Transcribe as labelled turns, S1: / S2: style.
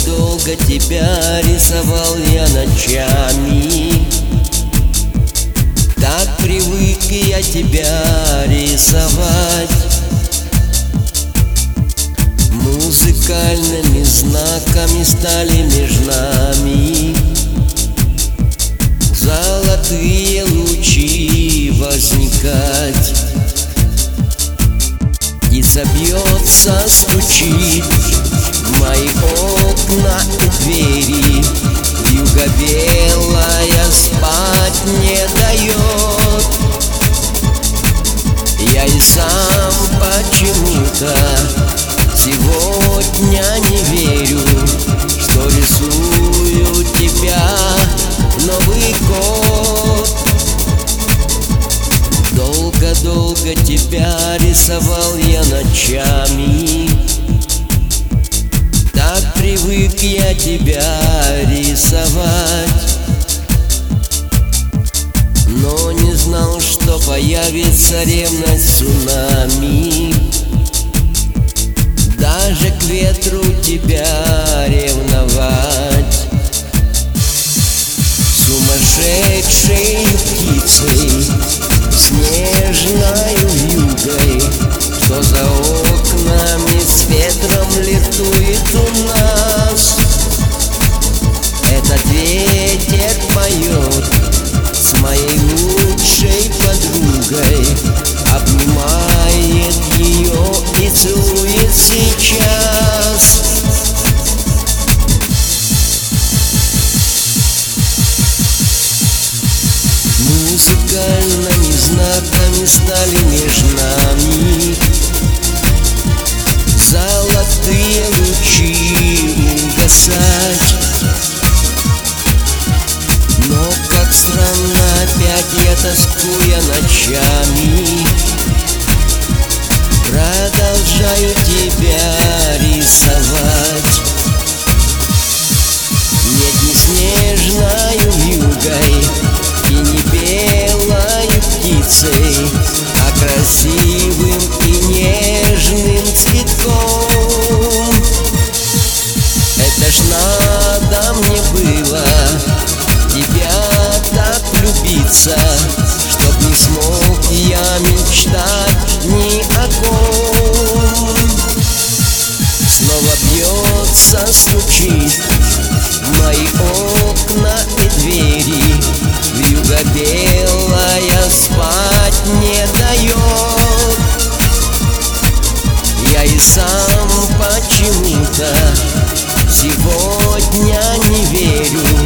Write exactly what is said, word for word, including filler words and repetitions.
S1: Долго-долго тебя рисовал я ночами. Так привык я тебя рисовать. Музыкальными знаками стали между нами золотые лучи возникать. Птица бьется, стучит в мои окна и двери. Вьюга белая спать не дает. Я и сам почему-то сегодня не верю, что рисую тебя Новый год. Долго-долго тебя рисовал я ночами. Так привык я тебя рисовать. Но не знал, что появится ревность цунами. Даже к ветру тебя ревновать. Сумасшедшей птицей, снежною вьюгой, что за окнами с ветром флиртует у нас. Этот ветер поет с моей лучшей подругой, обнимает ее и целует сейчас. Музыкальными знаками стали между нами золотые лучи угасать. Но как странно, опять я тоскуя ночами продолжаю тебя рисовать. Нет, не снежною вьюгой и не белой птицей, а красивым и нежным цветком. Это ж надо мне было тебя так влюбиться, чтоб не смог я мечтать ни о ком. Снова бьется, стучит в мои окна и двери. Вьюга белая спать не дает. Я и сам почему-то сегодня не верю,